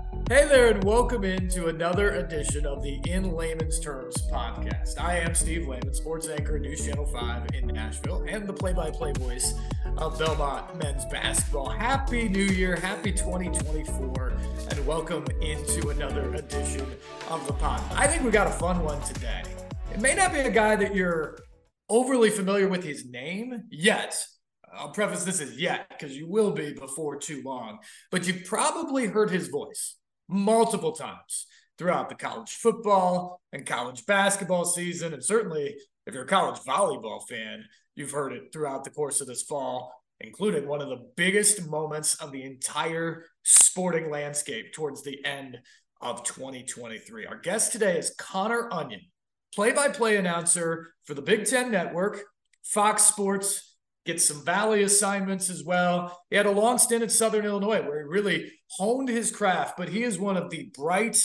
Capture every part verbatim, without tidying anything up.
Hey there, and welcome into another edition of the In Layman's Terms podcast. I am Steve Layman, sports anchor at News Channel five in Nashville, and the play by play voice of Belmont men's basketball. Happy New Year, happy twenty twenty-four, and welcome into another edition of the pod. I think we got a fun one today. It may not be a guy that you're overly familiar with his name yet. I'll preface this as yet because you will be before too long, but you've probably heard his voice multiple times throughout the college football and college basketball season. And certainly, if you're a college volleyball fan, you've heard it throughout the course of this fall, including one of the biggest moments of the entire sporting landscape towards the end of twenty twenty-three. Our guest today is Connor Onion, play-by-play announcer for the Big Ten Network, Fox Sports, gets some Valley assignments as well. He had a long stint at Southern Illinois where he really honed his craft, but he is one of the bright,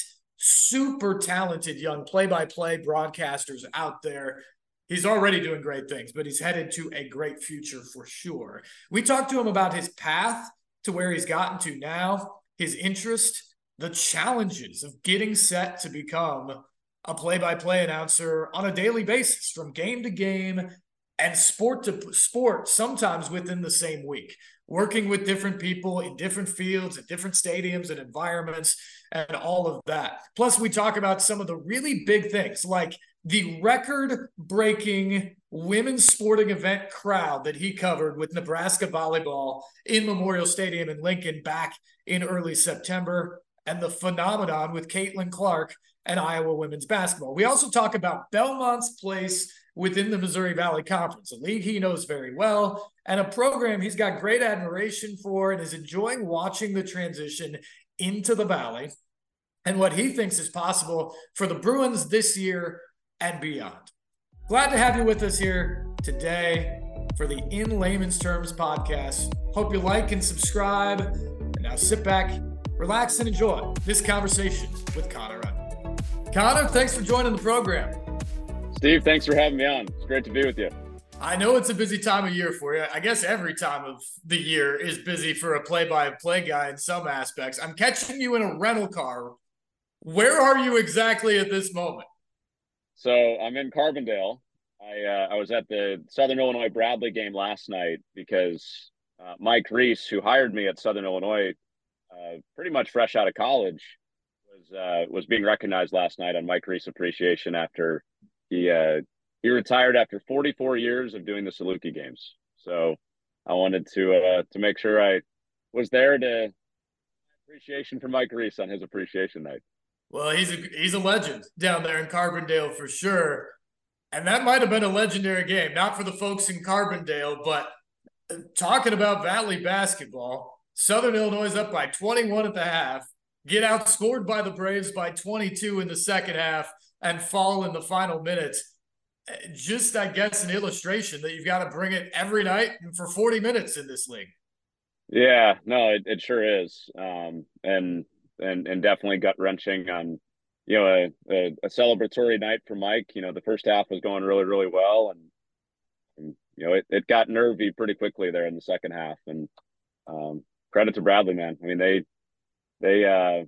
super talented young play-by-play broadcasters out there. He's already doing great things, but he's headed to a great future for sure. We talked to him about his path to where he's gotten to now, his interest, the challenges of getting set to become a play-by-play announcer on a daily basis from game to game and sport to sport, sometimes within the same week, working with different people in different fields, at different stadiums and environments, and all of that. Plus, we talk about some of the really big things, like the record-breaking women's sporting event crowd that he covered with Nebraska volleyball in Memorial Stadium in Lincoln back in early September, and the phenomenon with Caitlin Clark and Iowa women's basketball. We also talk about Belmont's place within the Missouri Valley Conference, a league he knows very well, and a program he's got great admiration for and is enjoying watching the transition into the Valley and what he thinks is possible for the Bruins this year and beyond. Glad to have you with us here today for the In Layman's Terms podcast. Hope you like and subscribe. And now sit back, relax, and enjoy this conversation with Connor Onion. Connor, thanks for joining the program. Steve, thanks for having me on. It's great to be with you. I know it's a busy time of year for you. I guess every time of the year is busy for a play-by-play guy in some aspects. I'm catching you in a rental car. Where are you exactly at this moment? So I'm in Carbondale. I uh, I was at the Southern Illinois Bradley game last night because uh, Mike Reese, who hired me at Southern Illinois, uh, pretty much fresh out of college, was uh, was being recognized last night on Mike Reese Appreciation after He uh, he retired after forty-four years of doing the Saluki games. So I wanted to uh, to make sure I was there to appreciation for Mike Reese on his appreciation night. Well, he's a he's a legend down there in Carbondale for sure, and that might have been a legendary game, not for the folks in Carbondale, but talking about Valley basketball, Southern Illinois is up by twenty-one at the half, get outscored by the Braves by twenty-two in the second half, and fall in the final minutes. Just, I guess, an illustration that you've got to bring it every night for forty minutes in this league. Yeah, no, it, it sure is. Um, and, and, and definitely gut wrenching on, you know, a, a, a celebratory night for Mike. You know, the first half was going really, really well. And, and you know, it, it got nervy pretty quickly there in the second half. And um, credit to Bradley, man. I mean, they, they, uh,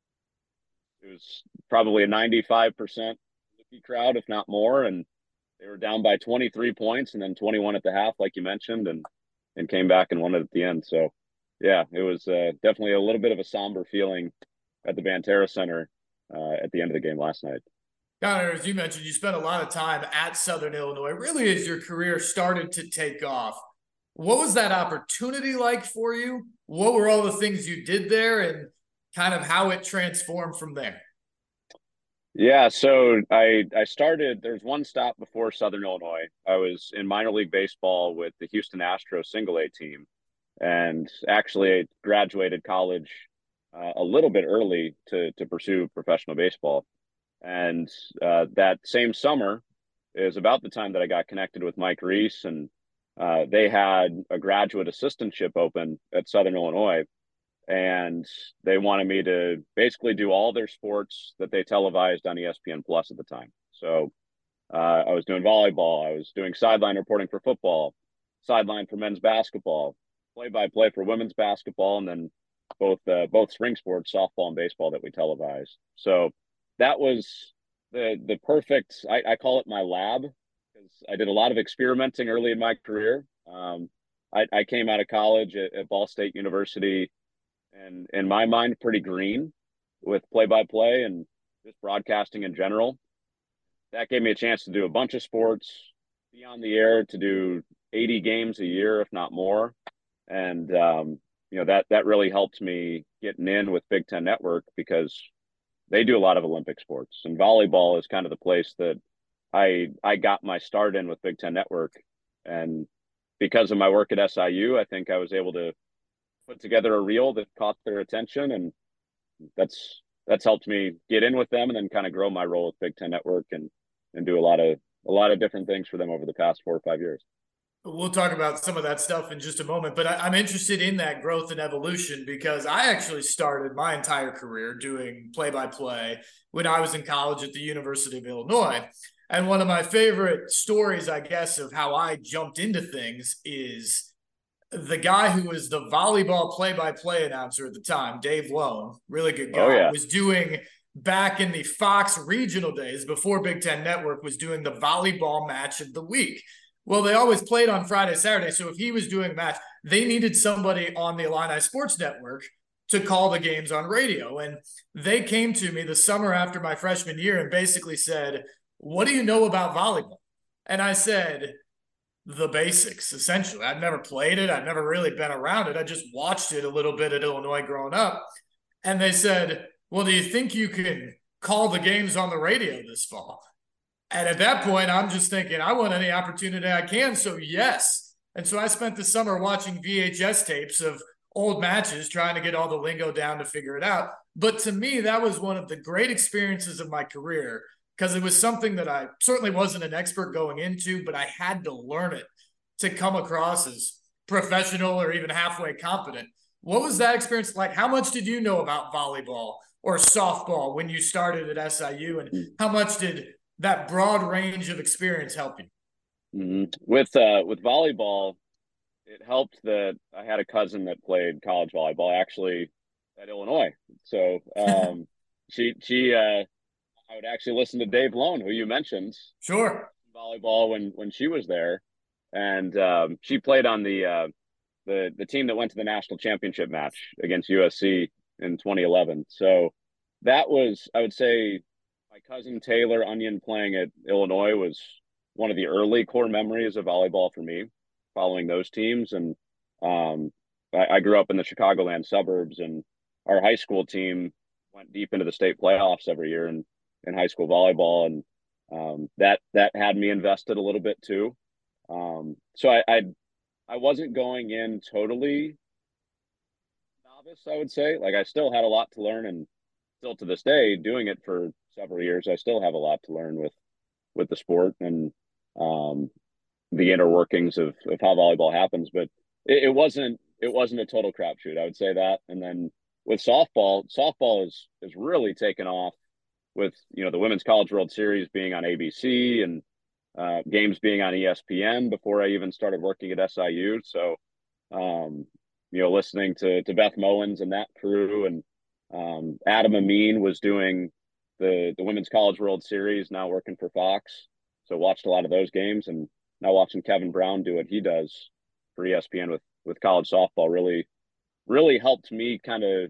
it was probably a ninety-five percent crowd, if not more. And they were down by twenty-three points and then twenty-one at the half, like you mentioned, and, and came back and won it at the end. So, yeah, it was uh, definitely a little bit of a somber feeling at the Banterra Center uh, at the end of the game last night. Connor, as you mentioned, you spent a lot of time at Southern Illinois, really as your career started to take off. What was that opportunity like for you? What were all the things you did there and kind of how it transformed from there? Yeah, so I I started, there's one stop before Southern Illinois. I was in minor league baseball with the Houston Astros single A team, and actually graduated college uh, a little bit early to to pursue professional baseball. And uh, that same summer is about the time that I got connected with Mike Reese, and uh, they had a graduate assistantship open at Southern Illinois, and they wanted me to basically do all their sports that they televised on E S P N Plus at the time. So uh, I was doing volleyball, I was doing sideline reporting for football, sideline for men's basketball, play by play for women's basketball, and then both uh, both spring sports, softball and baseball, that we televised. So that was the the perfect. I, I call it my lab because I did a lot of experimenting early in my career. Um, I, I came out of college at, at Ball State University, and in my mind, pretty green with play by play and just broadcasting in general. That gave me a chance to do a bunch of sports, be on the air, to do eighty games a year, if not more. And, um, you know, that, that really helped me getting in with Big Ten Network because they do a lot of Olympic sports, and volleyball is kind of the place that I, I got my start in with Big Ten Network. And because of my work at S I U, I think I was able to put together a reel that caught their attention. And that's, that's helped me get in with them and then kind of grow my role with Big Ten Network and, and do a lot of, a lot of different things for them over the past four or five years. We'll talk about some of that stuff in just a moment, but I, I'm interested in that growth and evolution because I actually started my entire career doing play-by-play when I was in college at the University of Illinois. And one of my favorite stories, I guess, of how I jumped into things is the guy who was the volleyball play-by-play announcer at the time, Dave Lone, really good guy, Oh, yeah. was doing back in the Fox regional days before Big Ten Network was doing the volleyball match of the week. Well, they always played on Friday, Saturday. So if he was doing a match, they needed somebody on the Illini Sports Network to call the games on radio. And they came to me the summer after my freshman year and basically said, what do you know about volleyball? And I said, the basics, essentially. I'd never played it. I'd never really been around it. I just watched it a little bit at Illinois growing up. And they said, well, do you think you can call the games on the radio this fall? And at that point, I'm just thinking, I want any opportunity I can. So yes. And so I spent the summer watching V H S tapes of old matches, trying to get all the lingo down to figure it out. But to me, that was one of the great experiences of my career because it was something that I certainly wasn't an expert going into, but I had to learn it to come across as professional or even halfway competent. What was that experience like? How much did you know about volleyball or softball when you started at S I U? And how much did that broad range of experience help you? Mm-hmm. With uh, with volleyball, it helped that I had a cousin that played college volleyball actually at Illinois. So um, she she uh, I would actually listen to Dave Lone, who you mentioned, sure, volleyball when when she was there, and um, she played on the uh, the the team that went to the national championship match against U S C in twenty eleven. So that was, I would say, my cousin Taylor Onion playing at Illinois was one of the early core memories of volleyball for me, following those teams. And um, I, I grew up in the Chicagoland suburbs, and our high school team went deep into the state playoffs every year in, in high school volleyball. And um, that that had me invested a little bit too. Um, so I, I I wasn't going in totally novice, I would say. Like I still had a lot to learn, and still to this day, doing it for several years, I still have a lot to learn with with the sport and um, the inner workings of, of how volleyball happens. But it, it wasn't it wasn't a total crapshoot, I would say that. And then with softball, softball is is really taken off with, you know, the Women's College World Series being on A B C and uh, games being on E S P N before I even started working at S I U. So, um, you know, listening to to Beth Mowins and that crew, and um, Adam Amin was doing the the Women's College World Series, now working for Fox. So watched a lot of those games, and now watching Kevin Brown do what he does for E S P N with with college softball really really helped me kind of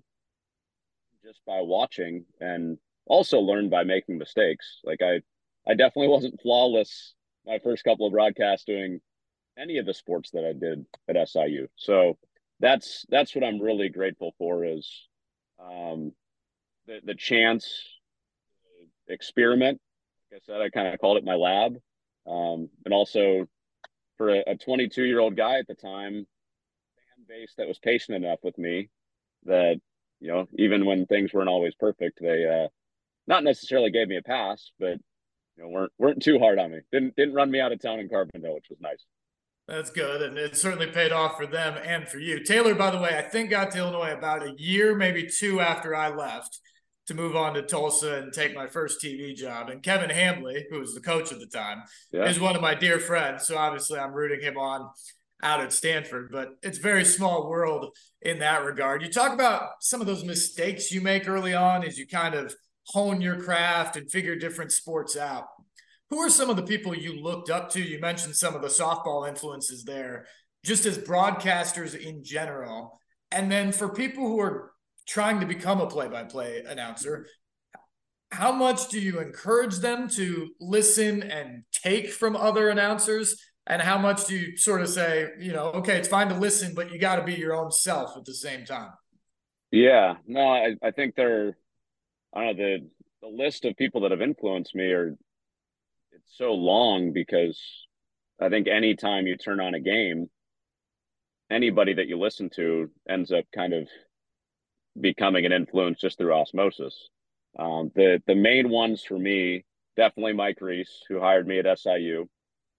just by watching, and also learn by making mistakes. Like I I definitely wasn't flawless my first couple of broadcasts doing any of the sports that I did at S I U. So that's that's what I'm really grateful for, is um, the the chance to experiment. Like I said, I kind of called it my lab, um, and also for a twenty-two year old guy at the time, fan base that was patient enough with me that, you know, even when things weren't always perfect, they uh, not necessarily gave me a pass, but you know, weren't weren't too hard on me. Didn't didn't run me out of town in Carbondale, which was nice. That's good, and it certainly paid off for them and for you. Taylor, by the way, I think got to Illinois about a year, maybe two after I left to move on to Tulsa and take my first T V job. And Kevin Hambley, who was the coach at the time, Yeah. is one of my dear friends. So obviously I'm rooting him on out at Stanford, but it's very small world in that regard. You talk about some of those mistakes you make early on as you kind of hone your craft and figure different sports out. Who are some of the people you looked up to? You mentioned some of the softball influences there, just as broadcasters in general. And then for people who are trying to become a play-by-play announcer, how much do you encourage them to listen and take from other announcers? And how much do you sort of say, you know, okay, it's fine to listen, but you got to be your own self at the same time? Yeah, no, I, I think they're, I don't know, the, the list of people that have influenced me are, it's so long because I think anytime you turn on a game, anybody that you listen to ends up kind of becoming an influence just through osmosis. Um, the the main ones for me, definitely Mike Reis, who hired me at S I U.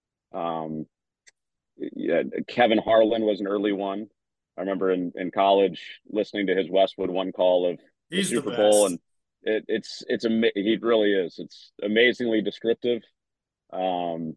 Um, yeah, Kevin Harlan was an early one. I remember in, in college listening to his Westwood One call of the He's the Super Bowl, best. and it, it's it's a he really is. It's amazingly descriptive. Um,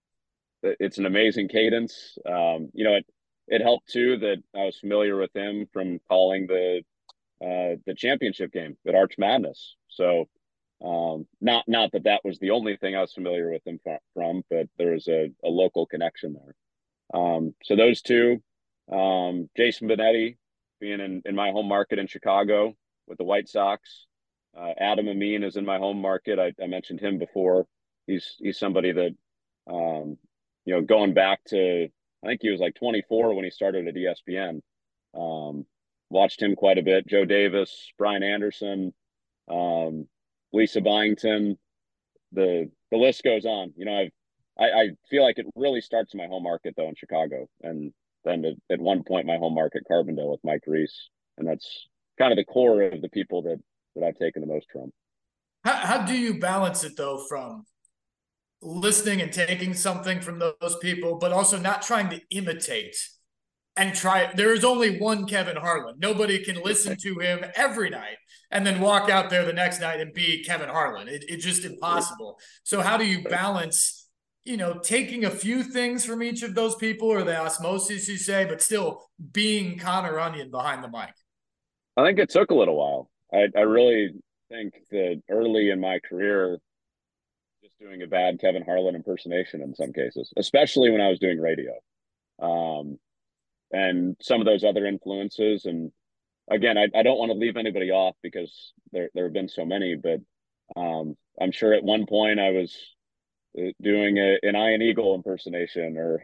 it's an amazing cadence. Um, you know, it it helped too that I was familiar with him from calling the uh, the championship game at Arch Madness. So um, not not that that was the only thing I was familiar with him from, but there was a, a local connection there. Um, so those two, um, Jason Benetti, being in, in my home market in Chicago with the White Sox. Uh, Adam Amin is in my home market. I, I mentioned him before. He's he's somebody that, um, you know, going back to, I think he was like twenty-four when he started at E S P N. Um, watched him quite a bit. Joe Davis, Brian Anderson, um, Lisa Byington. The the list goes on. You know, I've I, I feel like it really starts in my home market though in Chicago, and then at, at one point my home market Carbondale with Mike Reis, and that's kind of the core of the people that that I've taken the most from. How, how do you balance it though from listening and taking something from those people, but also not trying to imitate and try? There is only one Kevin Harlan. Nobody can listen to him every night and then walk out there the next night and be Kevin Harlan. It, it's just impossible. So how do you balance, you know, taking a few things from each of those people, or the osmosis you say, but still being Connor Onion behind the mic? I think it took a little while. I, I really think that early in my career, just doing a bad Kevin Harlan impersonation in some cases, especially when I was doing radio. Um, and some of those other influences. And again, I, I don't want to leave anybody off because there there have been so many, but um, I'm sure at one point I was uh, doing a, an Ian Eagle impersonation or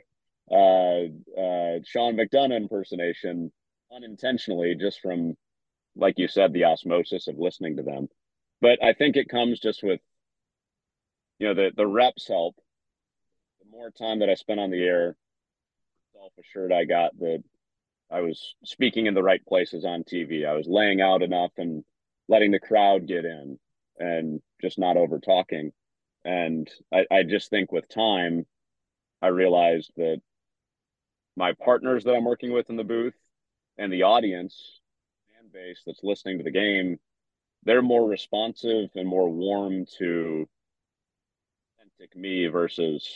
uh, uh, Sean McDonough impersonation unintentionally, just from, like you said, the osmosis of listening to them. But I think it comes just with, you know, the the reps help. The more time that I spent on the air, self assured I got that I was speaking in the right places on T V. I was laying out enough and letting the crowd get in and just not over talking. And I, I just think with time, I realized that my partners that I'm working with in the booth and the audience, fan base that's listening to the game, they're more responsive and more warm to authentic me versus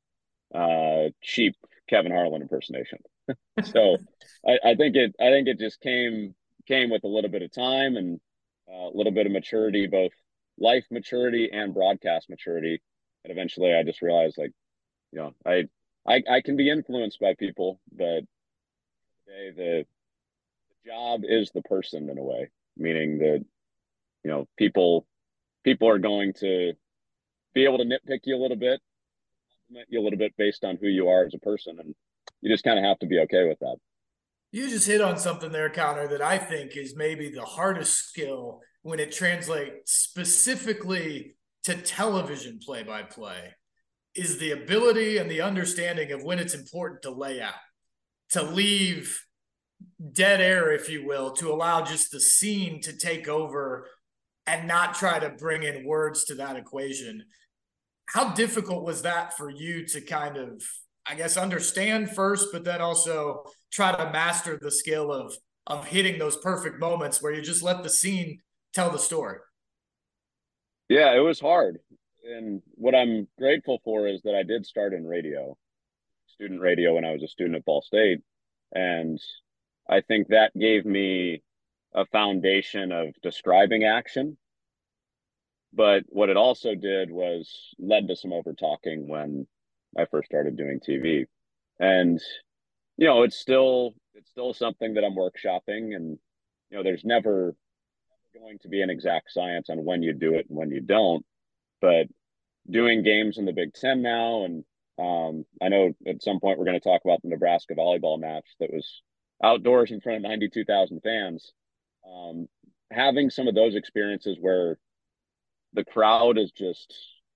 uh, cheap Kevin Harlan impersonation. So I, I think it I think it just came came with a little bit of time and uh, a little bit of maturity, both life maturity and broadcast maturity. And eventually I just realized, like, you know, I I, I can be influenced by people, but the, the job is the person in a way, meaning that, you know, people people are going to be able to nitpick you a little bit, compliment you a little bit based on who you are as a person, and you just kind of have to be okay with that. You just hit on something there, Connor, that I think is maybe the hardest skill when it translates specifically to television play by play, is the ability and the understanding of when it's important to lay out, to leave dead air, if you will, to allow just the scene to take over and not try to bring in words to that equation. How difficult was that for you to kind of, I guess, understand first, but then also try to master the skill of of hitting those perfect moments where you just let the scene tell the story? Yeah, it was hard. And what I'm grateful for is that I did start in radio. student radio when I was a student at Ball State. And I think that gave me a foundation of describing action. But what it also did was led to some over talking when I first started doing T V. And, you know, it's still it's still something that I'm workshopping, and, you know, there's never going to be an exact science on when you do it and when you don't. But doing games in the Big Ten now, and um, I know at some point we're going to talk about the Nebraska volleyball match that was outdoors in front of ninety-two thousand fans. Um, having some of those experiences where the crowd is just,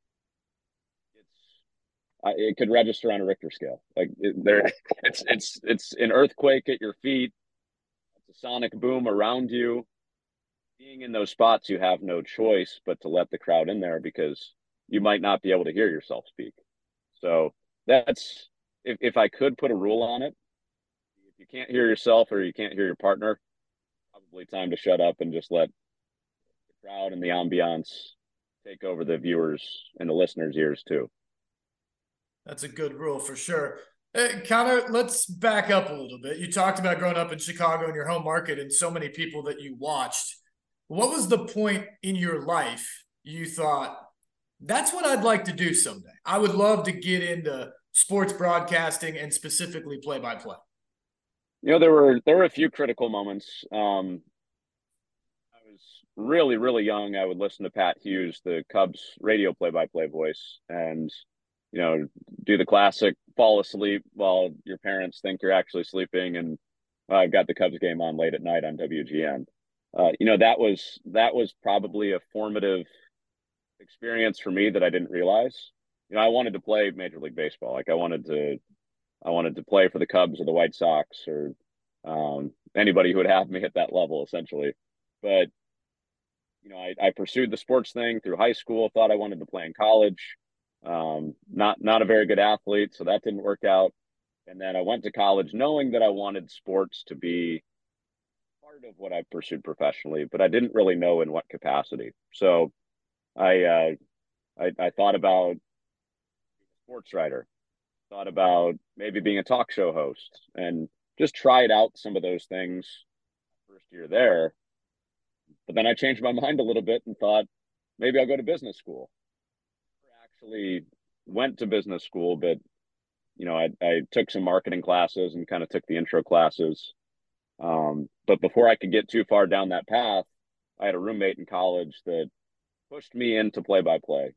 it's it could register on a Richter scale. Like it, there, it's it's it's an earthquake at your feet. It's a sonic boom around you. Being in those spots, you have no choice but to let the crowd in there, because you might not be able to hear yourself speak. So that's, if, if I could put a rule on it, if you can't hear yourself or you can't hear your partner, probably time to shut up and just let the crowd and the ambiance take over the viewers and the listeners' ears too. That's a good rule for sure. Hey, Connor, let's back up a little bit. You talked about growing up in Chicago in your home market and so many people that you watched. What was the point in your life you thought, that's what I'd like to do someday? I would love to get into sports broadcasting and specifically play-by-play. You know, there were there were a few critical moments. Um, I was really, really young. I would listen to Pat Hughes, the Cubs radio play-by-play voice, and, you know, do the classic fall asleep while your parents think you're actually sleeping, and uh, I've got the Cubs game on late at night on W G N. Uh, you know, that was that was probably a formative experience for me that I didn't realize. You know, I wanted to play Major League Baseball. Like I wanted to, I wanted to play for the Cubs or the White Sox or um, anybody who would have me at that level, essentially. But, you know, I, I pursued the sports thing through high school. Thought I wanted to play in college. Um, not not a very good athlete, so that didn't work out. And then I went to college knowing that I wanted sports to be part of what I pursued professionally, but I didn't really know in what capacity. So I, uh, I, I thought about being a sports writer, thought about maybe being a talk show host, and just tried out some of those things first year there. But then I changed my mind a little bit and thought maybe I'll go to business school. I actually went to business school, but, you know, I, I took some marketing classes and kind of took the intro classes. Um, but before I could get too far down that path, I had a roommate in college that pushed me into play-by-play.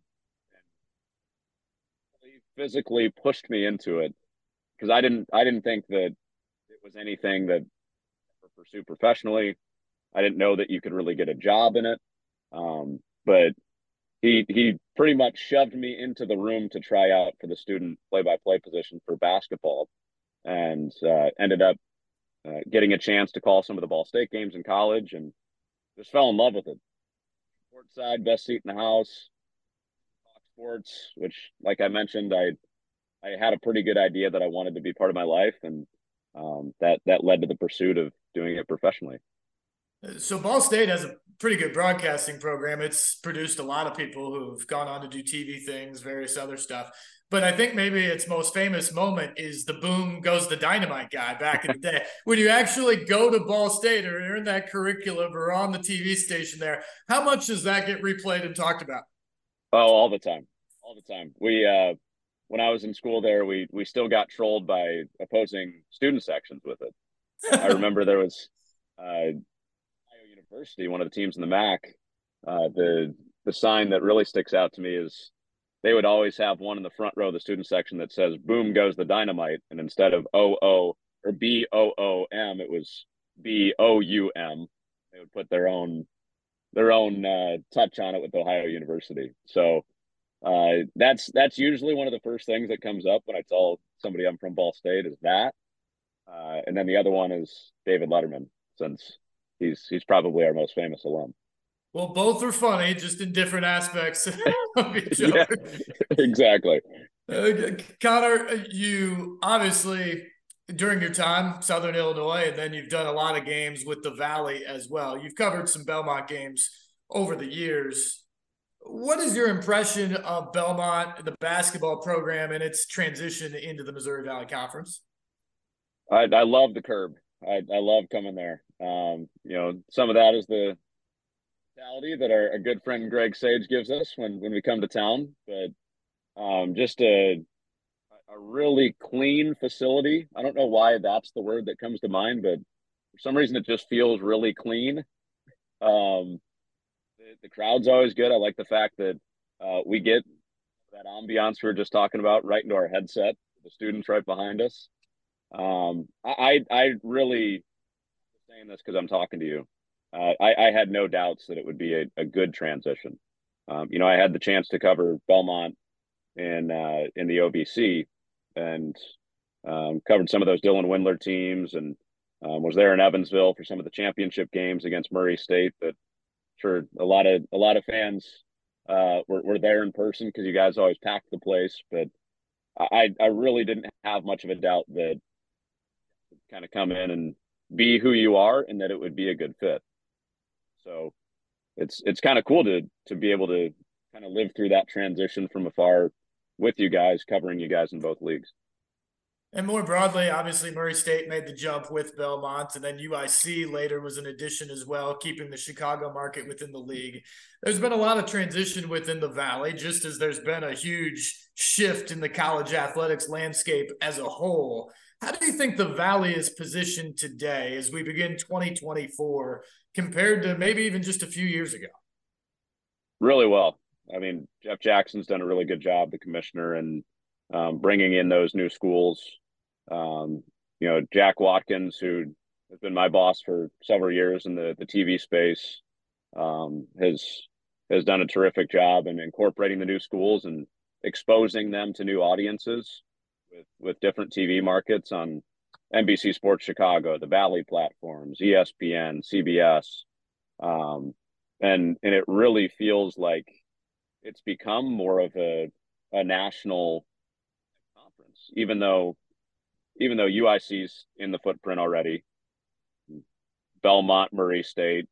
He physically pushed me into it because I didn't I didn't think that it was anything that I could pursue professionally. I didn't know that you could really get a job in it. Um, but he he pretty much shoved me into the room to try out for the student play-by-play position for basketball, and uh, ended up uh, getting a chance to call some of the Ball State games in college, and just fell in love with it. Sports side, best seat in the house. Talk sports, which, like I mentioned, I I had a pretty good idea that I wanted to be part of my life, and um, that that led to the pursuit of doing it professionally. So Ball State has a pretty good broadcasting program. It's produced a lot of people who've gone on to do T V things, various other stuff. But I think maybe its most famous moment is the boom goes the dynamite guy back in the day. When you actually go to Ball State or you're in that curriculum or on the T V station there, how much does that get replayed and talked about? Oh, all the time. All the time. We, uh, when I was in school there, we, we still got trolled by opposing student sections with it. I remember there was, uh, University, one of the teams in the M A C, uh, the the sign that really sticks out to me is they would always have one in the front row of the student section that says "Boom goes the dynamite," and instead of O O or B O O M, it was B O U M. They would put their own their own uh, touch on it with Ohio University. So uh, that's that's usually one of the first things that comes up when I tell somebody I'm from Ball State is that, uh, and then the other one is David Letterman, since he's he's probably our most famous alum. Well, both are funny, just in different aspects of each Yeah, other. exactly. Uh, Connor, you obviously, during your time, Southern Illinois, and then you've done a lot of games with the Valley as well. You've covered some Belmont games over the years. What is your impression of Belmont, the basketball program, and its transition into the Missouri Valley Conference? I I love the curb. I I love coming there. Um, you know, some of that is the mentality that our, our good friend Greg Sage gives us when when we come to town, but um, just a a really clean facility. I don't know why that's the word that comes to mind, but for some reason it just feels really clean. Um, the, the crowd's always good. I like the fact that uh, we get that ambiance we were just talking about right into our headset. The students right behind us. Um, I I really saying this because I'm talking to you. Uh, I, I had no doubts that it would be a, a good transition. Um, you know, I had the chance to cover Belmont in uh, in the O V C and um, covered some of those Dylan Windler teams and um, was there in Evansville for some of the championship games against Murray State. That sure a lot of a lot of fans uh, were, were there in person because you guys always packed the place. But I I really didn't have much of a doubt that kind of come in and be who you are and that it would be a good fit. So it's it's kind of cool to to be able to kind of live through that transition from afar with you guys, covering you guys in both leagues. And more broadly, obviously, Murray State made the jump with Belmont, and then U I C later was an addition as well, keeping the Chicago market within the league. There's been a lot of transition within the Valley, just as there's been a huge shift in the college athletics landscape as a whole. How do you think the Valley is positioned today as we begin twenty twenty-four compared to maybe even just a few years ago? Really well. I mean, Jeff Jackson's done a really good job, the commissioner, and um, bringing in those new schools. Um, you know, Jack Watkins, who has been my boss for several years in the the T V space, um, has has done a terrific job in incorporating the new schools and exposing them to new audiences with with different T V markets on N B C Sports Chicago, the Valley platforms, E S P N, C B S, um, and and it really feels like it's become more of a a national conference, even though even though U I C's in the footprint already, Belmont, Murray State,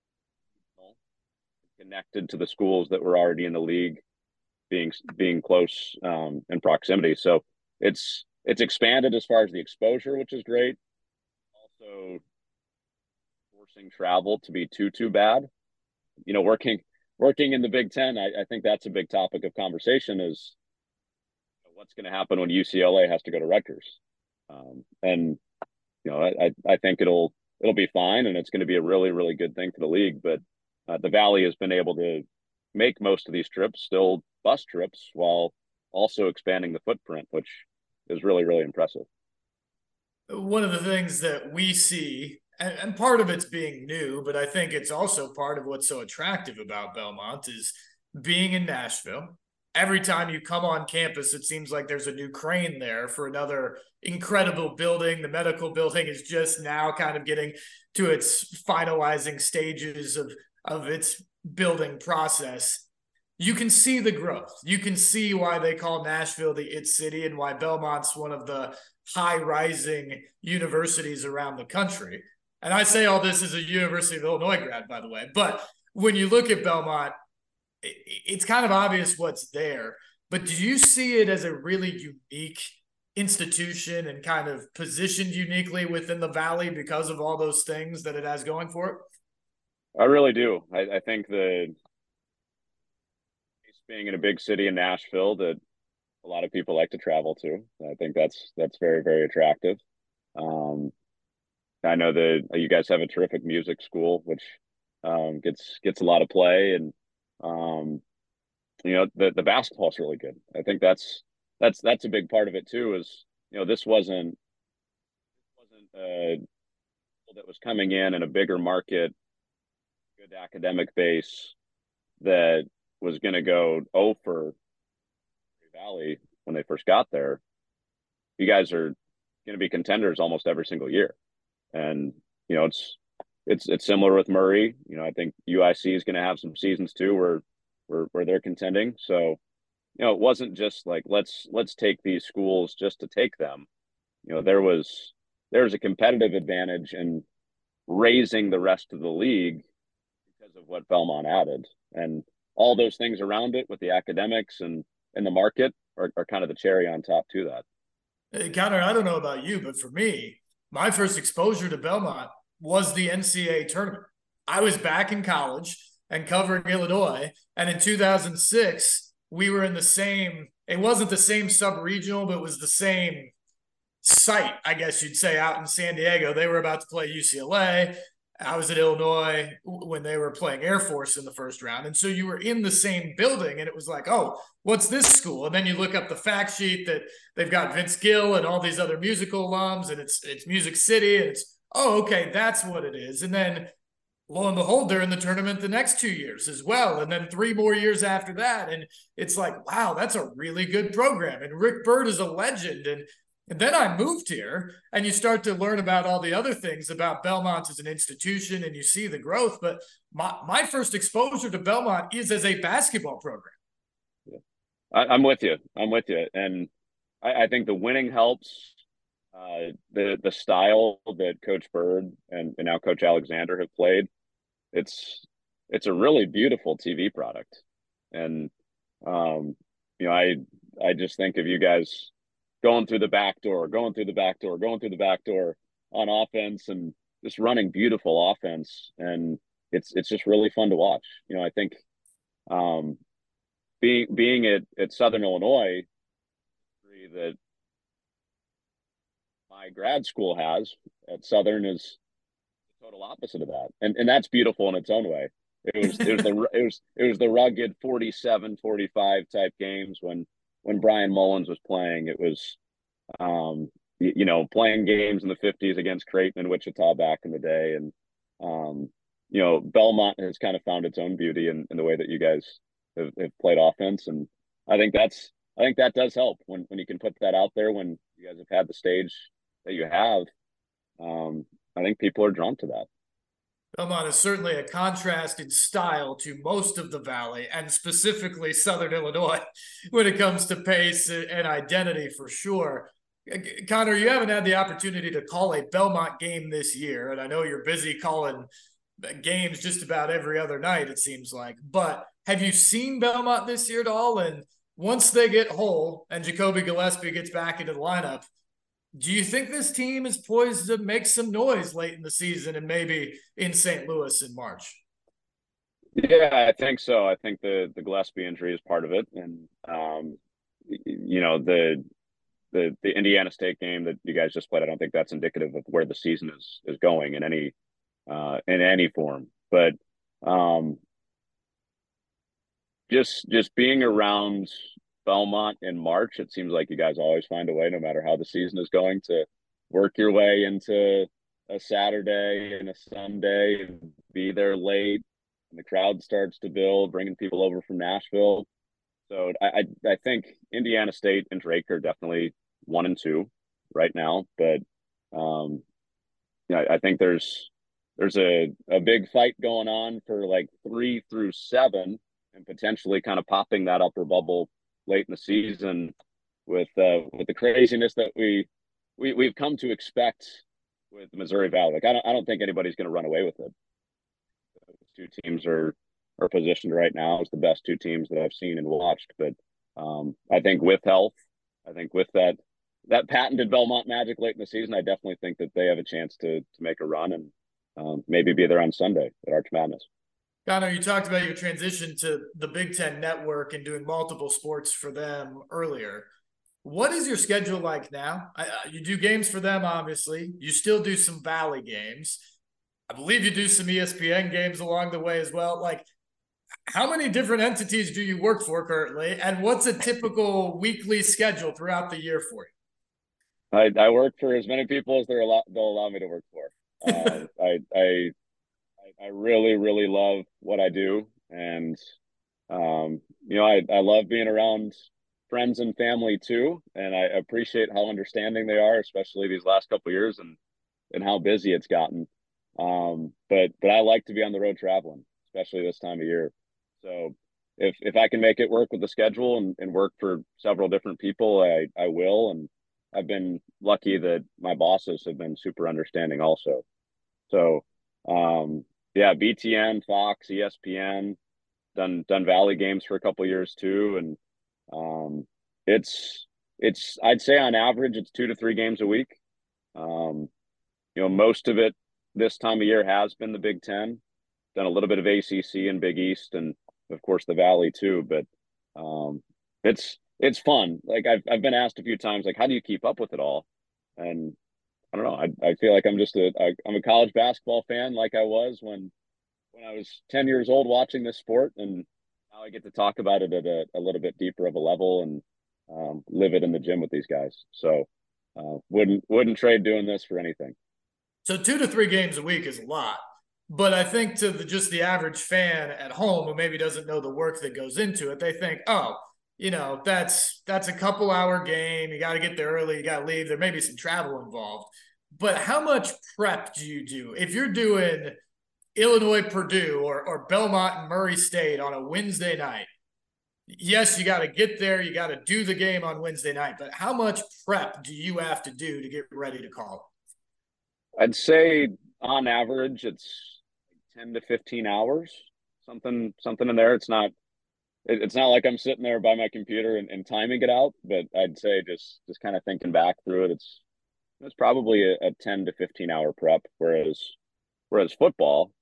connected to the schools that were already in the league, being being close um, in proximity. So it's it's expanded as far as the exposure, which is great. Also, forcing travel to be too too bad. You know, working working in the Big Ten, I, I think that's a big topic of conversation. Is what's going to happen when U C L A has to go to Rutgers, um, and you know, I I think it'll it'll be fine, and it's going to be a really really good thing for the league. But uh, the Valley has been able to make most of these trips still bus trips while also expanding the footprint, which is really really impressive. One of the things that we see, and, and part of it's being new, but I think it's also part of what's so attractive about Belmont is being in Nashville. Every time you come on campus, it seems like there's a new crane there for another incredible building. The medical building is just now kind of getting to its finalizing stages of, of its building process. You can see the growth. You can see why they call Nashville the It City and why Belmont's one of the high rising universities around the country. And I say all this as a University of Illinois grad, by the way. But when you look at Belmont, it's kind of obvious what's there. But do you see it as a really unique institution and kind of positioned uniquely within the Valley because of all those things that it has going for it? I really do. I, I think the being in a big city in Nashville that a lot of people like to travel to. I think that's that's very very attractive. Um, I know that you guys have a terrific music school, which um, gets gets a lot of play, and um, you know the the basketball is really good. I think that's that's that's a big part of it too. Is you know this wasn't wasn't uh, that was coming in in a bigger market, good academic base that was going to go oh for Valley when they first got there. You guys are going to be contenders almost every single year, and you know it's it's it's similar with Murray. You know, I think U I C is going to have some seasons too where where where they're contending. So you know, it wasn't just like let's let's take these schools just to take them. You know, there was there was a competitive advantage in raising the rest of the league because of what Belmont added, and all those things around it with the academics and and the market are, are kind of the cherry on top to that. Hey, Connor, I don't know about you, but for me, my first exposure to Belmont was the N C double A tournament. I was back in college and covering Illinois, and in two thousand six, we were in the same. It wasn't the same sub-regional, but it was the same site, I guess you'd say, out in San Diego. They were about to play U C L A. I was at Illinois when they were playing Air Force in the first round. And so you were in the same building, and it was like, oh, what's this school? And then you look up the fact sheet that they've got Vince Gill and all these other musical alums, and it's it's Music City, and it's, oh, okay, that's what it is. And then lo and behold, they're in the tournament the next two years as well. And then three more years after that. And it's like, wow, that's a really good program. And Rick Byrd is a legend. And and then I moved here, and you start to learn about all the other things about Belmont as an institution, and you see the growth. But my, my first exposure to Belmont is as a basketball program. Yeah. I, I'm with you. I'm with you. And I, I think the winning helps. Uh, the the style that Coach Byrd and, and now Coach Alexander have played, it's it's a really beautiful T V product. And um, you know, I I just think of you guys going through the back door, going through the back door, going through the back door on offense, and just running beautiful offense. And it's it's just really fun to watch. You know, I think um, being being at, at Southern Illinois, that my grad school has at Southern is the total opposite of that. And and that's beautiful in its own way. It was it was the it was it was the rugged forty-seven forty-five type games when when Brian Mullins was playing. It was um you, you know, playing games in the fifties against Creighton and Wichita back in the day. And um you know, Belmont has kind of found its own beauty in, in the way that you guys have, have played offense. And I think that's I think that does help when, when you can put that out there, when you guys have had the stage that you have. Um, I think people are drawn to that. Belmont is certainly a contrast in style to most of the Valley, and specifically Southern Illinois, when it comes to pace and identity, for sure. Connor, you haven't had the opportunity to call a Belmont game this year, and I know you're busy calling games just about every other night, it seems like. But have you seen Belmont this year at all? And once they get whole and Jacoby Gillespie gets back into the lineup, do you think this team is poised to make some noise late in the season and maybe in Saint Louis in March? Yeah, I think so. I think the the Gillespie injury is part of it, and um, you know, the the the Indiana State game that you guys just played, I don't think that's indicative of where the season is is going in any uh, in any form. But um, just just being around Belmont in March, it seems like you guys always find a way, no matter how the season is going, to work your way into a Saturday and a Sunday and be there late, and the crowd starts to build, bringing people over from Nashville. So I I, I think Indiana State and Drake are definitely one and two right now, but um, you know, I think there's there's a a big fight going on for like three through seven, and potentially kind of popping that upper bubble late in the season with uh, with the craziness that we we we've come to expect with the Missouri Valley. Like I don't I don't think anybody's going to run away with it. Those two teams are are positioned right now as the best two teams that I've seen and watched. But um, I think with health, I think with that that patented Belmont magic late in the season, I definitely think that they have a chance to to make a run and um, maybe be there on Sunday at Arch Madness. Connor, you talked about your transition to the Big Ten Network and doing multiple sports for them earlier. What is your schedule like now? I, you do games for them, obviously. You still do some Valley games. I believe you do some E S P N games along the way as well. Like, how many different entities do you work for currently? And what's a typical weekly schedule throughout the year for you? I, I work for as many people as they're allow, they'll allow me to work for. Uh, I, I I really, really love what I do. And, um, you know, I, I love being around friends and family too. And I appreciate how understanding they are, especially these last couple of years, and, and how busy it's gotten. Um, but, but I like to be on the road traveling, especially this time of year. So if, if I can make it work with the schedule and, and work for several different people, I, I will. And I've been lucky that my bosses have been super understanding also. So, um, yeah, B T N, Fox, E S P N, done done Valley games for a couple years too, and um, it's it's I'd say on average it's two to three games a week. Um, you know, most of it this time of year has been the Big Ten. Done a little bit of A C C and Big East, and of course the Valley too. But um, it's it's fun. Like I've I've been asked a few times, like, how do you keep up with it all? And I don't know. I I feel like I'm just a I, I'm a college basketball fan, like I was when when I was ten years old watching this sport, and now I get to talk about it at a, a little bit deeper of a level and um, live it in the gym with these guys. So uh, wouldn't wouldn't trade doing this for anything. So two to three games a week is a lot. But I think to the, just the average fan at home who maybe doesn't know the work that goes into it, they think, oh, you know, that's that's a couple hour game. You got to get there early. You got to leave. There may be some travel involved. But how much prep do you do if you're doing Illinois, Purdue, or or Belmont and Murray State on a Wednesday night? Yes, you got to get there. You got to do the game on Wednesday night. But how much prep do you have to do to get ready to call? I'd say on average it's ten to fifteen hours, something something in there. It's not it, it's not like I'm sitting there by my computer and, and timing it out, but I'd say just just kind of thinking back through it, it's it's probably a, a ten to fifteen hour prep, whereas whereas football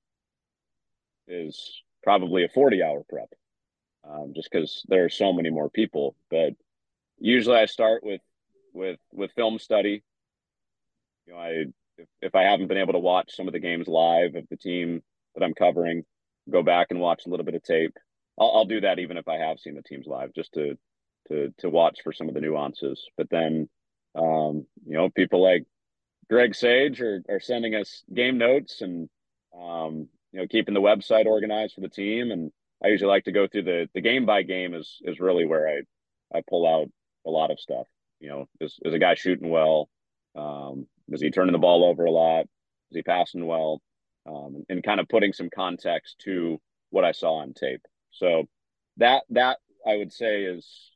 is probably a forty hour prep, um, just because there are so many more people. But usually I start with with with film study. You know, I if, if I haven't been able to watch some of the games live of the team that I'm covering, go back and watch a little bit of tape. I'll, I'll do that even if I have seen the teams live, just to to to watch for some of the nuances. But then, um, you know, people like Greg Sage are, are sending us game notes and um, you know, keeping the website organized for the team. And I usually like to go through the the game by game is is really where I I pull out a lot of stuff. You know, is is a guy shooting well? Um, is he turning the ball over a lot? Is he passing well? Um, and kind of putting some context to what I saw on tape. So that that I would say is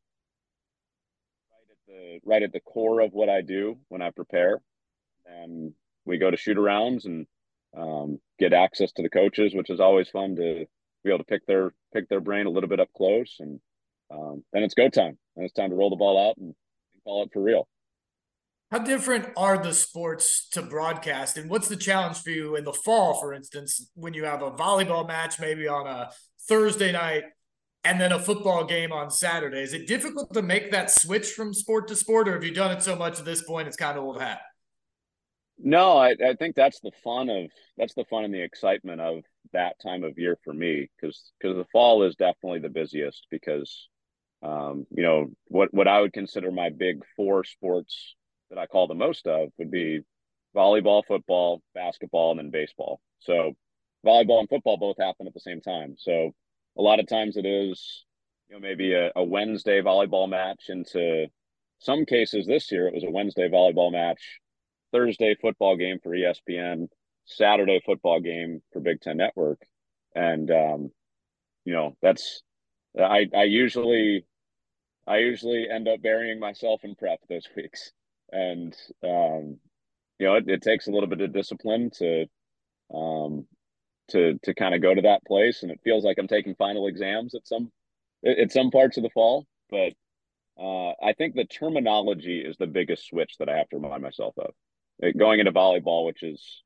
right at the right at the core of what I do when I prepare. And we go to shoot arounds and um, get access to the coaches, which is always fun to be able to pick their pick their brain a little bit up close. And um, then it's go time. And it's time to roll the ball out and call it for real. How different are the sports to broadcast? And what's the challenge for you in the fall, for instance, when you have a volleyball match maybe on a Thursday night and then a football game on Saturday? Is it difficult to make that switch from sport to sport, or have you done it so much at this point it's kind of old hat? No, I, I think that's the fun of that's the fun and the excitement of that time of year for me, because because the fall is definitely the busiest because um, you know what what I would consider my big four sports that I call the most of would be volleyball, football, basketball, and then baseball. So volleyball and football both happen at the same time. So a lot of times it is, you know, maybe a, a Wednesday volleyball match into some cases this year it was a Wednesday volleyball match, Thursday football game for E S P N, Saturday football game for Big Ten Network. And um, you know, that's I I usually I usually end up burying myself in prep those weeks. And um, you know, it, it takes a little bit of discipline to um, to to kind of go to that place, and it feels like I'm taking final exams at some at some parts of the fall. But uh, I think the terminology is the biggest switch that I have to remind myself of. Like going into volleyball, which is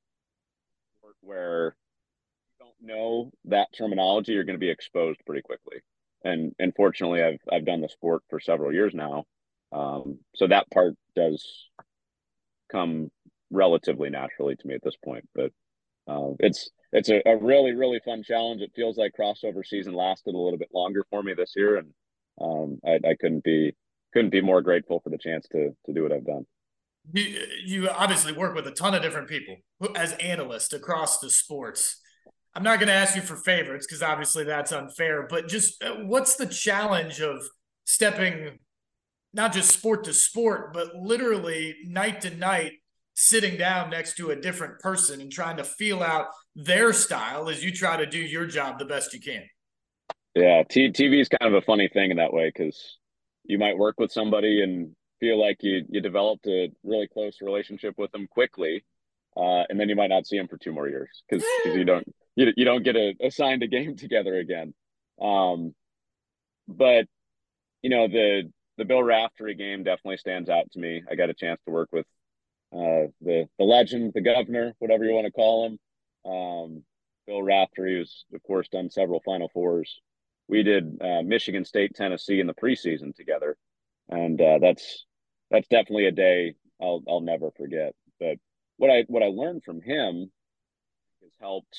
where you don't know that terminology, you're going to be exposed pretty quickly. And and fortunately, I've I've done the sport for several years now, um, so that part does come relatively naturally to me at this point. But uh, it's it's a, a really really fun challenge. It feels like crossover season lasted a little bit longer for me this year, and um, I, I couldn't be couldn't be more grateful for the chance to to do what I've done. You, you obviously work with a ton of different people as analysts across the sports. I'm not going to ask you for favorites because obviously that's unfair, but just uh, what's the challenge of stepping not just sport to sport, but literally night to night, sitting down next to a different person and trying to feel out their style as you try to do your job the best you can? Yeah, T- TV is kind of a funny thing in that way because you might work with somebody and feel like you you developed a really close relationship with them quickly, uh, and then you might not see them for two more years because because you don't you, you don't get a, assigned a game together again. Um, but you know, the the Bill Raftery game definitely stands out to me. I got a chance to work with uh, the the legend, the governor, whatever you want to call him. Um, Bill Raftery, who's of course done several Final Fours. We did uh, Michigan State, Tennessee in the preseason together, and uh, that's that's definitely a day I'll I'll never forget. But what I what I learned from him has helped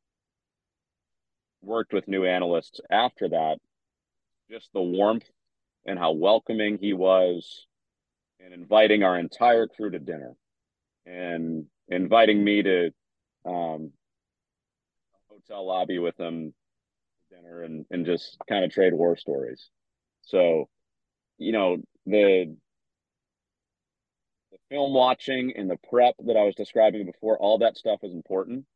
worked with new analysts after that. Just the warmth and how welcoming he was, and inviting our entire crew to dinner, and inviting me to um, hotel lobby with him for dinner, and and just kind of trade war stories. So, you know, the the film watching and the prep that I was describing before, all that stuff is important.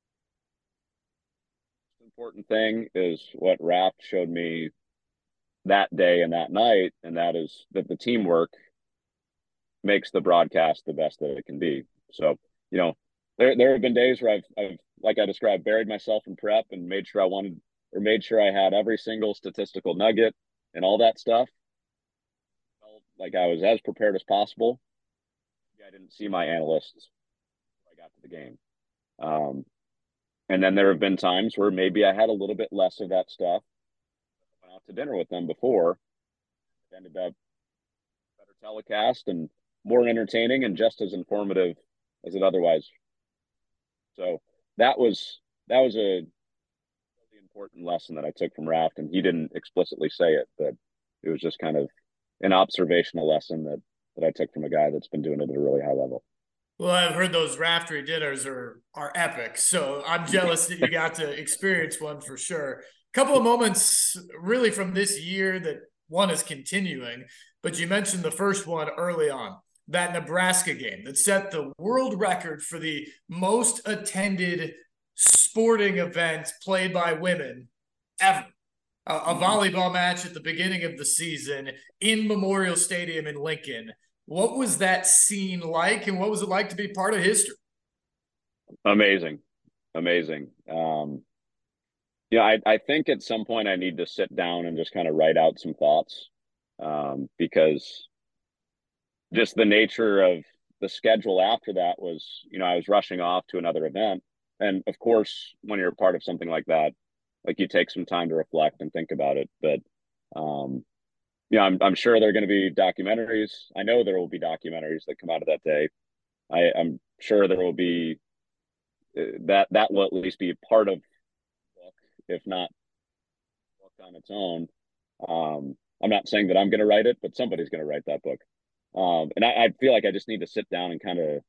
The important thing is what Raft showed me that day and that night, and that is that the teamwork makes the broadcast the best that it can be. So, you know, there there have been days where I've I've like I described, buried myself in prep and made sure I wanted or made sure I had every single statistical nugget and all that stuff. Felt like I was as prepared as possible. I didn't see my analysts when I got to the game. Um, and then there have been times where maybe I had a little bit less of that stuff. I went out to dinner with them before. It ended up better telecast and more entertaining and just as informative as it otherwise. So that was that was a really important lesson that I took from Raft, and he didn't explicitly say it, but it was just kind of an observational lesson that that I took from a guy that's been doing it at a really high level. Well, I've heard those Raftery dinners are are epic, so I'm jealous that you got to experience one for sure. A couple of moments really from this year that one is continuing, but you mentioned the first one early on, that Nebraska game that set the world record for the most attended sporting event played by women ever. A, a volleyball match at the beginning of the season in Memorial Stadium in Lincoln. What was that scene like, and what was it like to be part of history? Amazing, amazing. Um, yeah, I, I think at some point I need to sit down and just kind of write out some thoughts, um, because just the nature of the schedule after that was, you know, I was rushing off to another event. And of course, when you're a part of something like that, like you take some time to reflect and think about it. But, um, you know, I'm, I'm sure there are going to be documentaries. I know there will be documentaries that come out of that day. I, I'm sure there will be uh, that, that will at least be part of the book, if not book on its own. Um, I'm not saying that I'm going to write it, but somebody's going to write that book. Um, and I, I feel like I just need to sit down and kind of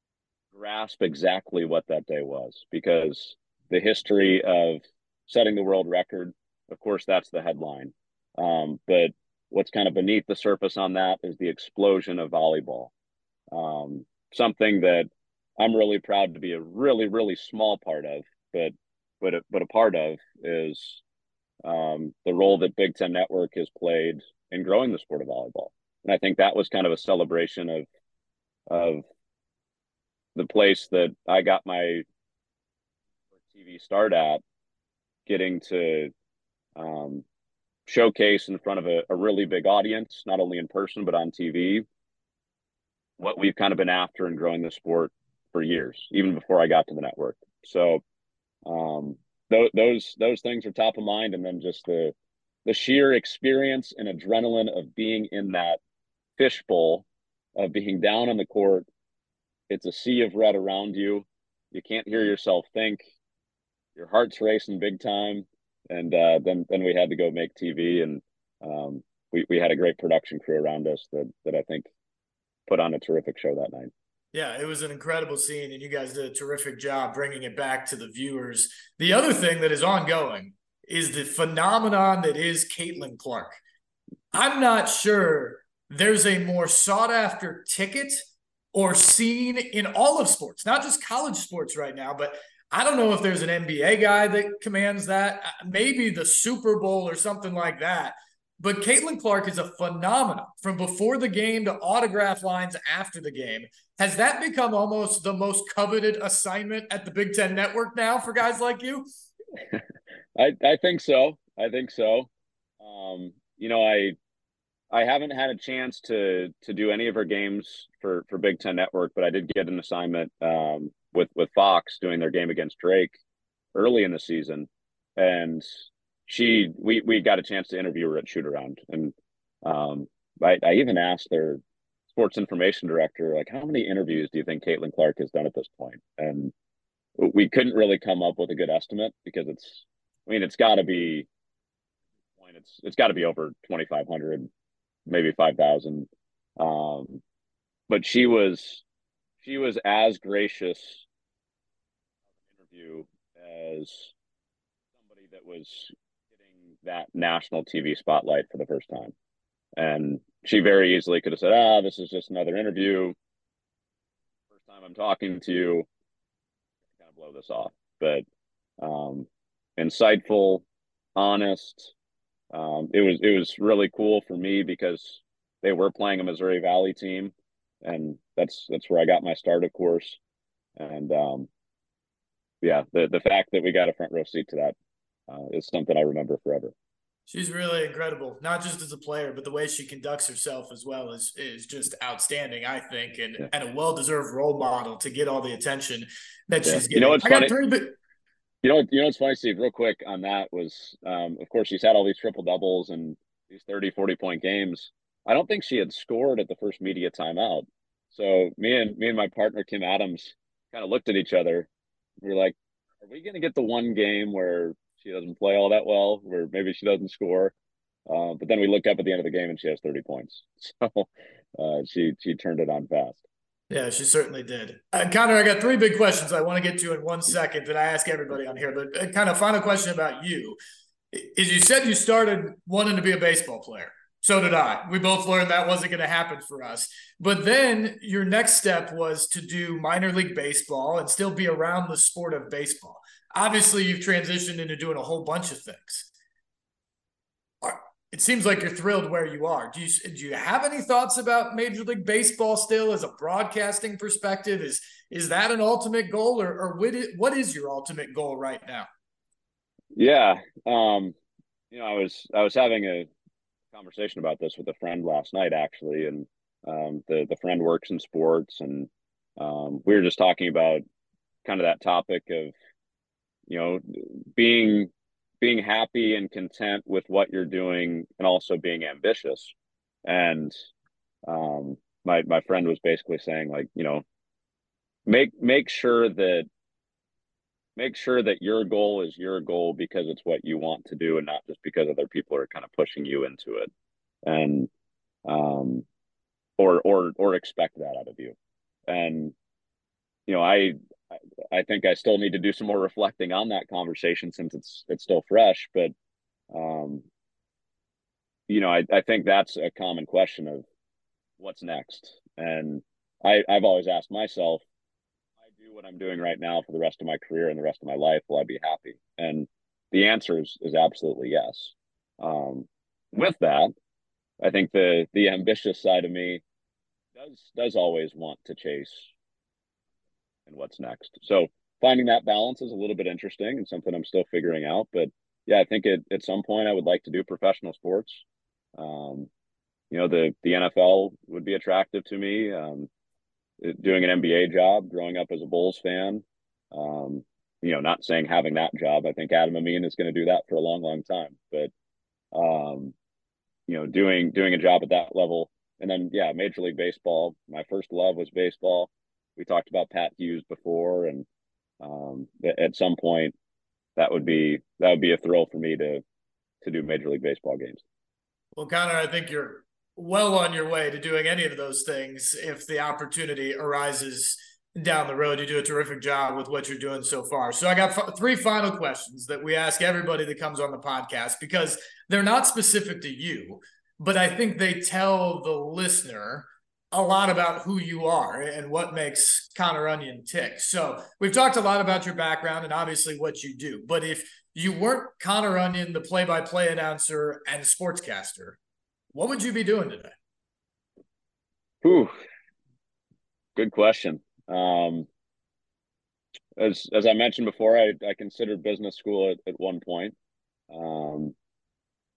grasp exactly what that day was, because the history of setting the world record, of course, that's the headline. Um, but what's kind of beneath the surface on that is the explosion of volleyball. Um, something that I'm really proud to be a really, really small part of, but but a, but a part of is um, the role that Big Ten Network has played in growing the sport of volleyball. And I think that was kind of a celebration of of the place that I got my T V start at, getting to um, showcase in front of a, a really big audience, not only in person but on T V, what we've kind of been after in growing the sport for years, even before I got to the network. So um, th- those those things are top of mind, and then just the the sheer experience and adrenaline of being in that fishbowl, of being down on the court. It's a sea of red around you. You can't hear yourself think. Your heart's racing big time. And uh, then then we had to go make T V, and um, we we had a great production crew around us that that I think put on a terrific show that night. Yeah, it was an incredible scene, and you guys did a terrific job bringing it back to the viewers. The other thing that is ongoing is the phenomenon that is Caitlin Clark. I'm not sure there's a more sought after ticket or scene in all of sports, not just college sports right now, but I don't know if there's an N B A guy that commands that, maybe the Super Bowl or something like that. But Caitlin Clark is a phenomenon from before the game to autograph lines after the game. Has that become almost the most coveted assignment at the Big Ten Network now for guys like you? I, I think so. I think so. Um, you know, I I haven't had a chance to to do any of her games for for Big Ten Network, but I did get an assignment um, with with Fox doing their game against Drake early in the season, and she we we got a chance to interview her at shoot around, and um, I, I even asked their sports information director, like, how many interviews do you think Caitlin Clark has done at this point? And we couldn't really come up with a good estimate because it's, I mean, it's got to be, it's it's got to be over twenty-five hundred, maybe five thousand. Um, but she was she was as gracious interview as somebody that was getting that national T V spotlight for the first time. And she very easily could have said, ah, this is just another interview. First time I'm talking to you, kind of blow this off. But um, insightful, honest. Um, it was it was really cool for me because they were playing a Missouri Valley team, and that's that's where I got my start, of course. And um, yeah, the the fact that we got a front row seat to that uh, is something I remember forever. She's really incredible, not just as a player, but the way she conducts herself as well is is just outstanding, I think, and Yeah, and a well deserved role model to get all the attention that yeah. she's You know getting. what's I got funny? three, but You know, you know what's funny, Steve, real quick on that was, um, of course, she's had all these triple doubles and these thirty, forty point games. I don't think she had scored at the first media timeout. So me and me and my partner, Kim Adams, kind of looked at each other. We were like, are we going to get the one game where she doesn't play all that well, where maybe she doesn't score? Uh, but then we look up at the end of the game and she has thirty points. So uh, she, she turned it on fast. yeah, she certainly did. Uh, Connor, I got three big questions I want to get to in one second that I ask everybody on here. But uh, kind of final question about you is you said you started wanting to be a baseball player. So did I. We both learned that wasn't going to happen for us. But then your next step was to do minor league baseball and still be around the sport of baseball. Obviously, you've transitioned into doing a whole bunch of things. It seems like you're thrilled where you are. Do you do you have any thoughts about Major League Baseball still as a broadcasting perspective? Is is that an ultimate goal, or or what is, what is your ultimate goal right now? Yeah. Um, you know, I was I was having a conversation about this with a friend last night, actually, and um, the the friend works in sports, and um, we were just talking about kind of that topic of, you know, being being happy and content with what you're doing, and also being ambitious. And um, my my friend was basically saying, like, you know, make make sure that make sure that your goal is your goal because it's what you want to do, and not just because other people are kind of pushing you into it. And um, or or or expect that out of you. And you know, I I think I still need to do some more reflecting on that conversation since it's it's still fresh. But um, you know, I, I think that's a common question of what's next. And I, I've always asked myself, if I do what I'm doing right now for the rest of my career and the rest of my life, will I be happy? And the answer is, is absolutely yes. Um, with that, I think the the ambitious side of me does does always want to chase and what's next. So finding that balance is a little bit interesting and something I'm still figuring out. But yeah, I think it, at some point I would like to do professional sports. Um, you know, the the N F L would be attractive to me. Um, doing an N B A job, growing up as a Bulls fan. Um, you know, not saying having that job. I think Adam Amin is going to do that for a long, long time. But um, you know, doing doing a job at that level, and then yeah, Major League Baseball. My first love was baseball. We talked about Pat Hughes before, and um, at some point, that would be that would be a thrill for me to to do Major League Baseball games. Well, Connor, I think you're well on your way to doing any of those things if the opportunity arises down the road. You do a terrific job with what you're doing so far. So I got f- three final questions that we ask everybody that comes on the podcast because they're not specific to you, but I think they tell the listener a lot about who you are and what makes Connor Onion tick. So we've talked a lot about your background and obviously what you do, but if you weren't Connor Onion, the play-by-play announcer and sportscaster, what would you be doing today? Whew, good question. Um, as as I mentioned before, I, I considered business school at, at one point. Um,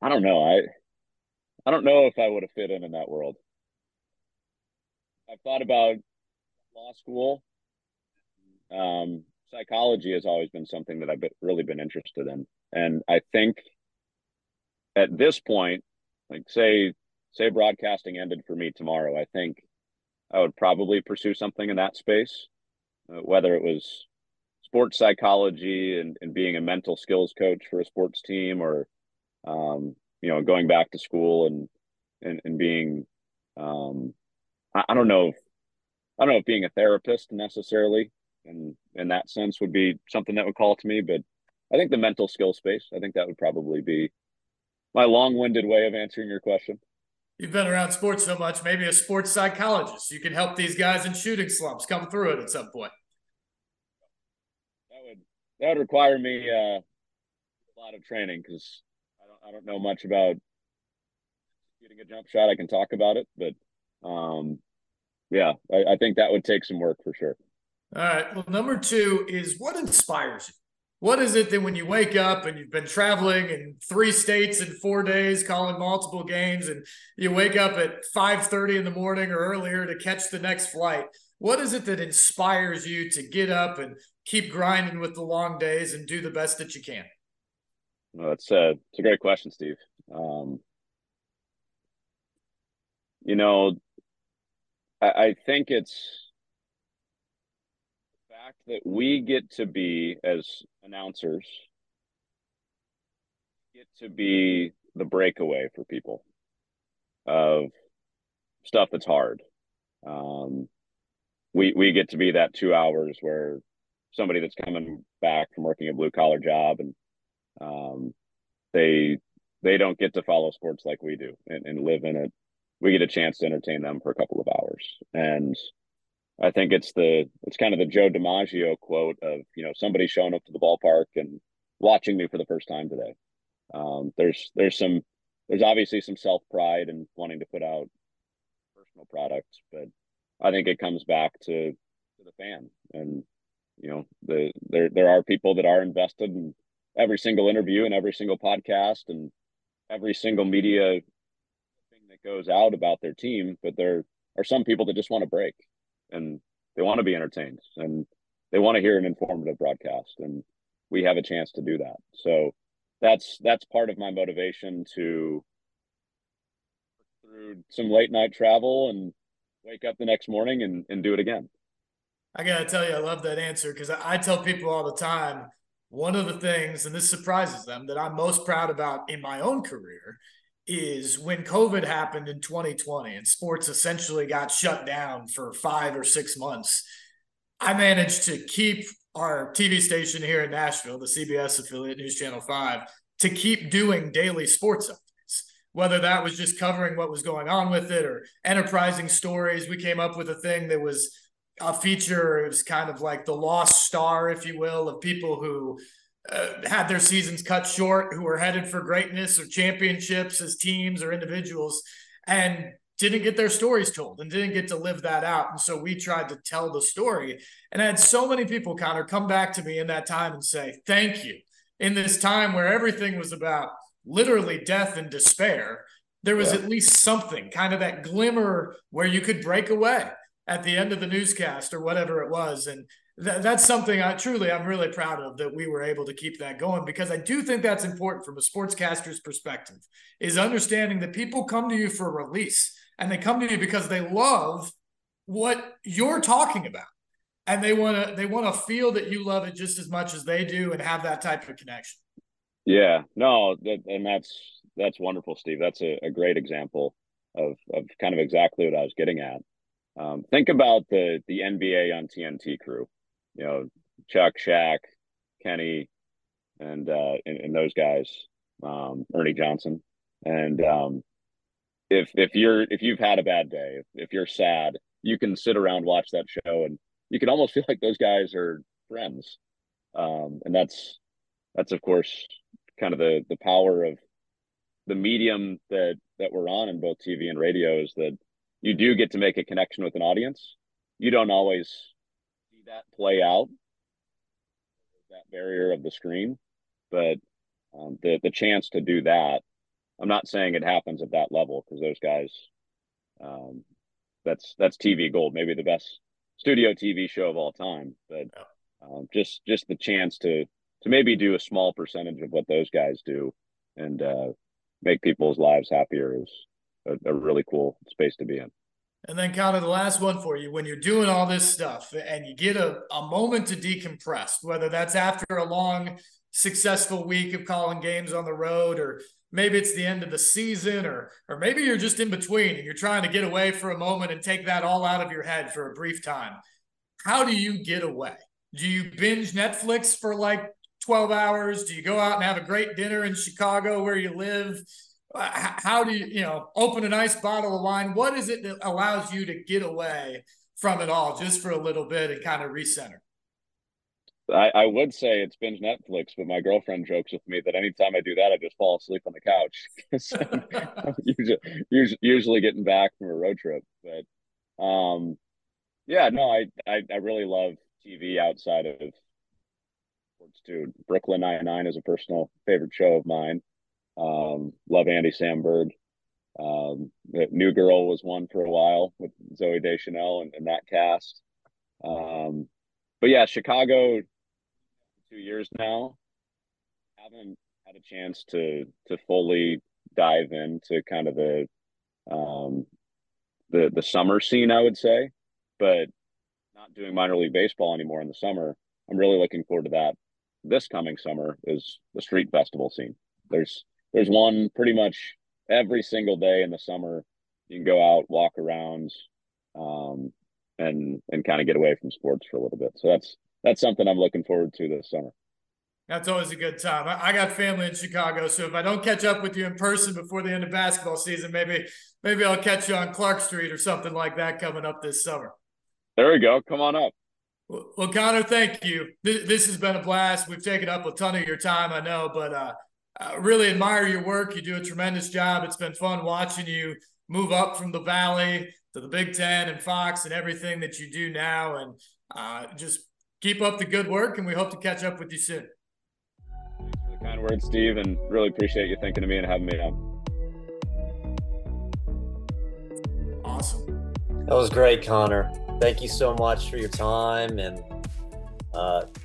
I don't know. I I don't know if I would have fit in in that world. I've thought about law school. Um, psychology has always been something that I've been, really been interested in, and I think at this point, like say say broadcasting ended for me tomorrow, I think I would probably pursue something in that space, uh, whether it was sports psychology and, and being a mental skills coach for a sports team, or um, you know, going back to school and and, and being um, I, I don't know if, I don't know if being a therapist necessarily in in that sense would be something that would call to me, but I think the mental skill space, I think that would probably be my long-winded way of answering your question. You've been around sports so much, maybe a sports psychologist. You can help these guys in shooting slumps come through it at some point. That would that would require me uh, a lot of training because I don't I don't know much about shooting a jump shot. I can talk about it, but um, yeah, I, I think that would take some work for sure. All right. Well, number two is what inspires you? What is it that when you wake up and you've been traveling in three states in four days, calling multiple games, and you wake up at five thirty in the morning or earlier to catch the next flight? What is it that inspires you to get up and keep grinding with the long days and do the best that you can? Well, it's a it's a great question, Steve. Um, you know, I, I think it's the fact that we get to be as announcers get to be the breakaway for people of stuff that's hard. Um, we we get to be that two hours where somebody that's coming back from working a blue collar job and um, they they don't get to follow sports like we do and, and live in it. We get a chance to entertain them for a couple of hours, and I think it's the it's kind of the Joe DiMaggio quote of you know somebody showing up to the ballpark and watching me for the first time today. Um, there's there's some there's obviously some self pride and wanting to put out personal products, but I think it comes back to to the fan and you know the there there are people that are invested in every single interview and every single podcast and every single media thing that goes out about their team, but there are some people that just want to break and they want to be entertained and they want to hear an informative broadcast and we have a chance to do that. So that's that's part of my motivation to through some late night travel and wake up the next morning and, and do it again. I got to tell you, I love that answer because I, I tell people all the time one of the things, and this surprises them, that I'm most proud about in my own career is when COVID happened in twenty twenty and sports essentially got shut down for five or six months. I managed to keep our T V station here in Nashville, the C B S affiliate News Channel five, to keep doing daily sports updates. Whether that was just covering what was going on with it or enterprising stories, we came up with a thing that was a feature. It was kind of like the lost star, if you will, of people who uh, had their seasons cut short, who were headed for greatness or championships as teams or individuals, and didn't get their stories told and didn't get to live that out. And so we tried to tell the story. And I had so many people, Connor, come back to me in that time and say, thank you. In this time where everything was about literally death and despair, there was Yeah. at least something, kind of that glimmer where you could break away at the end of the newscast or whatever it was. And th- that's something I truly, I'm really proud of, that we were able to keep that going, because I do think that's important from a sportscaster's perspective, is understanding that people come to you for release and they come to you because they love what you're talking about. And they want to, they want to feel that you love it just as much as they do and have that type of connection. Yeah, no, that, and that's that's wonderful, Steve. That's a, a great example of of kind of exactly what I was getting at. Um, think about the the N B A on T N T crew, you know, Chuck, Shaq, Kenny, and uh, and, and those guys, um, Ernie Johnson, and um, if if you're if you've had a bad day, if, if you're sad, you can sit around watch that show, and you can almost feel like those guys are friends, um, and that's that's of course kind of the the power of the medium that that we're on in both T V and radio is that you do get to make a connection with an audience. You don't always see that play out, that barrier of the screen, but um, the the chance to do that I'm not saying it happens at that level because those guys, um, that's that's T V gold, maybe the best studio T V show of all time. But um, just just the chance to to maybe do a small percentage of what those guys do and uh, make people's lives happier is a, a really cool space to be in. And then kind of the last one for you, when you're doing all this stuff and you get a, a moment to decompress, whether that's after a long, successful week of calling games on the road, or maybe it's the end of the season, or or maybe you're just in between and you're trying to get away for a moment and take that all out of your head for a brief time. How do you get away? Do you binge Netflix for like twelve hours? Do you go out and have a great dinner in Chicago where you live? How do you, you know, open a nice bottle of wine? What is it that allows you to get away from it all just for a little bit and kind of recenter? I, I would say it's binge Netflix, but my girlfriend jokes with me that anytime I do that, I just fall asleep on the couch. I'm usually, usually, usually getting back from a road trip. But um, yeah, no, I, I, I really love T V outside of sports too. Brooklyn Nine-Nine is a personal favorite show of mine. Um, love Andy Samberg. Um, New Girl was one for a while with Zoe Deschanel and, and that cast. Um, but yeah, Chicago, two years now, haven't had a chance to to fully dive into kind of the um, the the summer scene, I would say. But not doing minor league baseball anymore in the summer, I'm really looking forward to that. This coming summer is the street festival scene. There's there's one pretty much every single day in the summer. You can go out, walk around, um, and and kind of get away from sports for a little bit. So that's that's something I'm looking forward to this summer. That's always a good time. I, I got family in Chicago, so if I don't catch up with you in person before the end of basketball season, maybe maybe I'll catch you on Clark Street or something like that coming up this summer. There we go. Come on up. Well, Connor, thank you. This, this has been a blast. We've taken up a ton of your time, I know, but uh, I really admire your work. You do a tremendous job. It's been fun watching you move up from the Valley to the Big Ten and Fox and everything that you do now. And uh, just keep up the good work, and we hope to catch up with you soon. Thanks for the kind words, Steve, and really appreciate you thinking of me and having me on. Awesome. That was great, Connor. Thank you so much for your time, and uh,